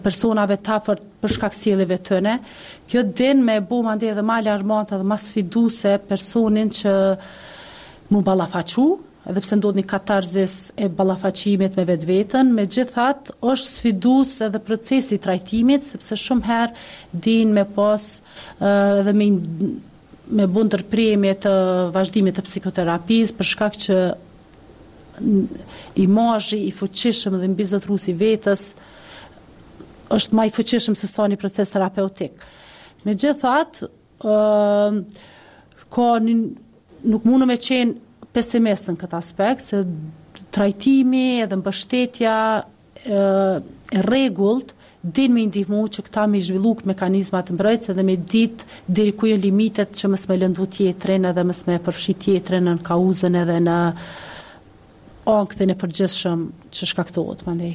personave të afërt për shkak sjelljes tëne. Kjo den me bu mandej edhe më alarmante dhe më sfiduese personin që mu ballafaqu, edhe pse ndodh një katarzis e ballafaqimit me vetveten, megjithatë është sfidues edhe procesi i trajtimit, sepse shumë herë din me pas edhe me bu ndërprerje të vazhdimit të psikoterapisë për shkak që imazhi i fuqishëm dhe mbizotruesi vetës është më i fuqishëm se sa një proces terapeutik. Megjithatë, nuk mundu me qenë pesimist në këtë aspekt, se trajtimi edhe mbështetja e rregullt din me ndihmu që këta me zhvillu mekanizmat të mbrojtjes dhe me ditë deri ku janë limitet që mos me lëndu tjetrin edhe mos me përfshi tjetrin në kauzën edhe në ankthën e përgjithshëm që shkaktohet mandej.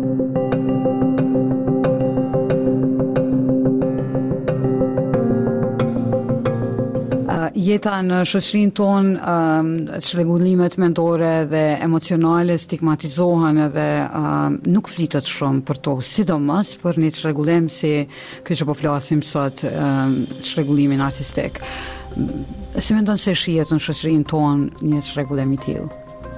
Jeta në shoqërinë tonë, çrregullimet mendore dhe emocionale stigmatizohen edhe nuk flitet shumë për to, sidomos për një çrregullim si ky që po flasim sot, çrregullimi narcisistik. Si mendon se shihet në shoqërinë tonë një çrregullim i tillë?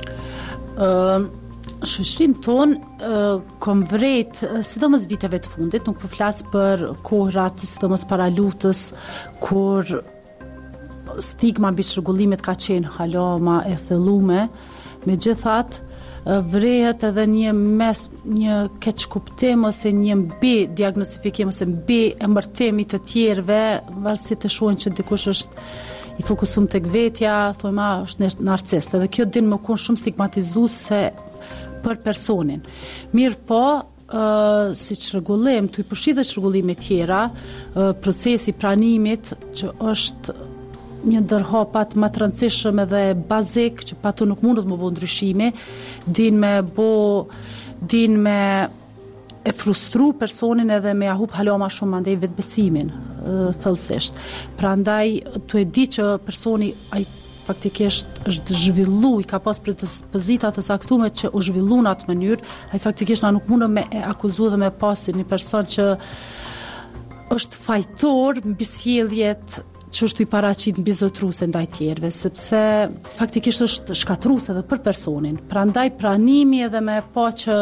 Shoqërinë tonë kom vret, sidomos viteve të fundit, nuk po flas për kohrat, sidomos para lutës, kur stigma mbi çrregullimet ka qenë hala ma e thellume, megjithatë vrehet edhe një keqkuptim ose një mbi diagnostifikim ose mbi emërtimi të tjerëve, varësisht të shohin që dikush është i fokusuar tek vetja, thojma është narcist, edhe kjo din më kon shumë stigmatizuese për personin. Mirë po, si çrregullim, tu i përfshi dhe çrregullime tjera, procesi pranimit që është një ndër hapat më të rëndësishëm edhe bazik që pa to nuk mundet më bëu ndryshime, din me e frustru personin edhe me ahub hala ma shumë mandej vetbesimin thellësisht. Prandaj tu e di që personi ai faktikisht është zhvillu, i ka pas predispozitat të caktuara që u zhvillu në atë mënyrë, ai faktikisht na nuk mundem me e akuzu dhe me pasi një person që është fajtor mbi sjelljet që është i paraqit mbizotruese ndaj tjerëve, sepse faktikisht është shkatruese edhe për personin. Prandaj pranimi edhe me pa që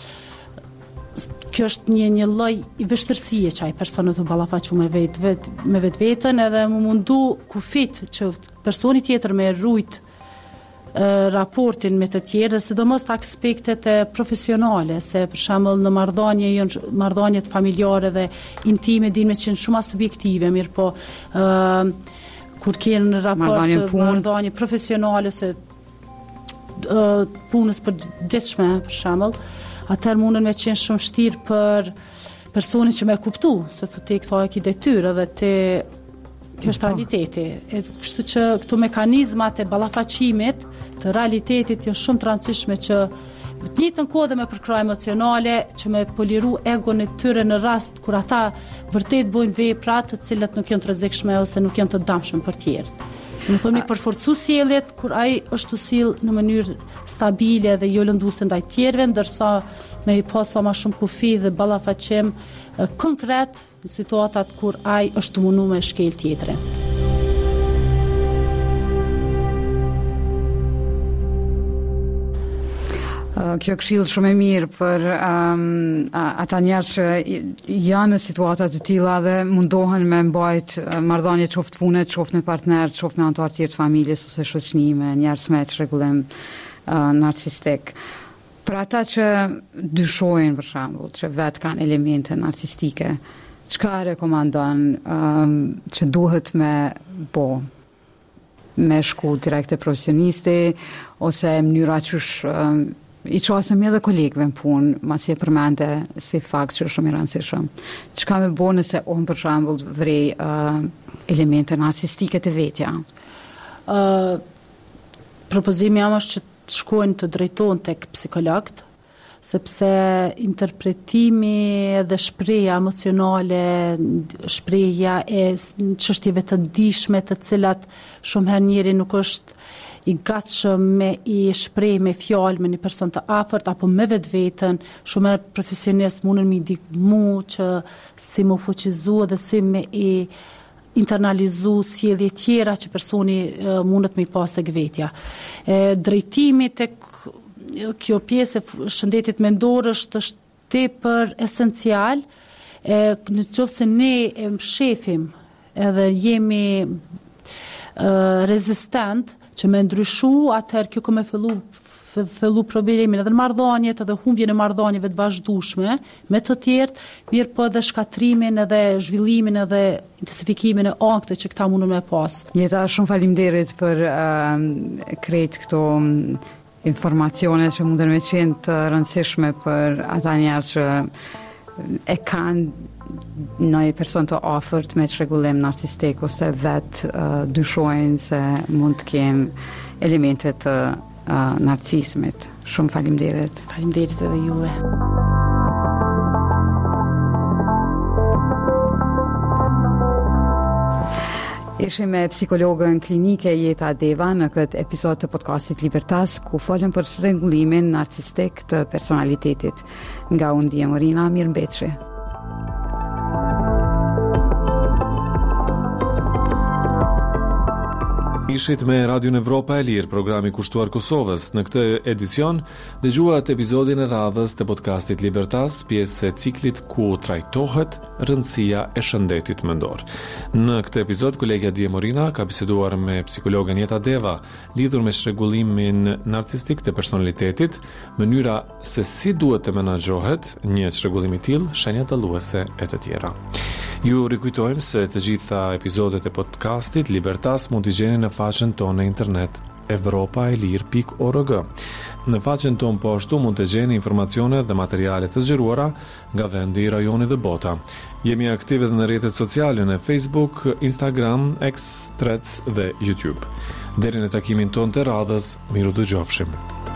kjo është një lloj i vështirësie që ai personi të ballafaqu me vetveten edhe më mundu kufit që personi tjetër me rujt raportin me të tjerë, dhe sidomos të aspektet profesionale, se për shembull në marrëdhëniet familjare dhe intime din me qenë shumë subjektive, mirë po kur kanë raport marrëdhënie profesionale se punës përditshme për shembull, atëherë mundën me qenë shumë vështirë për personin që më kuptu, se thotë këto e ki detyrë edhe te kjo është realiteti. Kështu që këto mekanizmat e ballafaqimit të realitetit janë shumë të rëndësishme që në të njëjtën kohë dhe me përkrah emocionale që me poliru egon e tyre në rast kur ata vërtet bojnë vepra të cilat nuk janë të rrezikshme ose nuk janë të dëmshme për tjerë. Më thonë përforcu sjelljet kur ai është të sill në mënyrë stabile dhe jo lënduese ndaj tjerëve, ndërsa me i pas sa më shumë kufi dhe ballafaqim konkret në situatat kur ai është të munduar me shkel tjetrin. Kjo këshill shumë e mirë për ata njerëz që janë në situata të tilla dhe mundohen me mbajt marrëdhënie qoftë pune, qoftë me partner, qoftë me anëtar tjerë të familjes ose shoqënime, njerëz me çrregullim narcisistik. Për ata që dyshojnë për shembull, që vetë kanë elemente narcisistike, çka rekomandon që duhet me shku direkt te profesionisti ose mënyra qysh i qasëm edhe kolegëve në punë, masi e përmende si fakt që është shumë i rëndësishëm. Çka me bo nëse unë për shembull vrej elemente narcisistike të vetja? Propozimi jam është që të shkojnë të drejtohen tek psikologët, sepse interpretimi dhe shprehja emocionale, shprehja e çështjeve të ndihshme të cilat shumë herë njeri nuk është i gatshëm me i shpreh me fjalë me një person të afërt apo me vetveten, shumë profesionist mundën me ndihmu që si më fuqizu dhe si me i internalizu sjellje tjera që personi mundet me i pas tek vetja. Drejtimi tek kjo pjesë e shëndetit mendor është tepër esencial, në qoftë se ne e mshefim edhe jemi rezistent që me ndryshu, atëherë kjo ka me fillu problemin edhe në marrëdhëniet edhe humbjen e marrëdhënieve të vazhdueshme me të tjerë, mirë po edhe shkatrimin edhe zhvillimin edhe intensifikimin e anktheve që këta mundun me pas. Jeta, shumë faleminderit për krejt këto informacione që mundën me qenë të rëndësishme për ata njerëz që e kanë në person të afërt me çrregullim narcistik ose dyshojnë se mund të kenë elemente të narcismit. Shumë faleminderit. Faleminderit edhe juve. Ishim me psikologën klinike Jeta Deva në këtë episod të podcastit Libertas, ku folëm për çrregullimin narcistik të personalitetit. Nga unë Diemorina, mirëmbëjtje. Ishit me Radion Evropa e Lirë, programi kushtuar Kosovës. Në këtë edicion dëgjuat episodin e radhës të podcastit Libertas, pjesë e ciklit ku trajtohet rëndësia e shëndetit mendor. Në këtë episod kolegja Diemorina ka biseduar me psikologën Jeta Deva lidhur me çrregullimin narcistik të personalitetit, mënyra se si duhet të menaxhohet një çrregullim i tillë, shenja dalluese e të tjera. Ju rikujtojmë se të gjitha episodet e podcastit Libertas mund t'i gjeni në faqen tonë në internet evropaelir.org. Në faqen tonë po ashtu mund të gjeni informacione dhe materiale të zgjeruara nga vendi, rajoni dhe bota. Jemi aktive dhe në rrjetet sociale në Facebook, Instagram, X, Threads dhe YouTube. Deri në takimin tonë të radhës, miru dëgjofshim.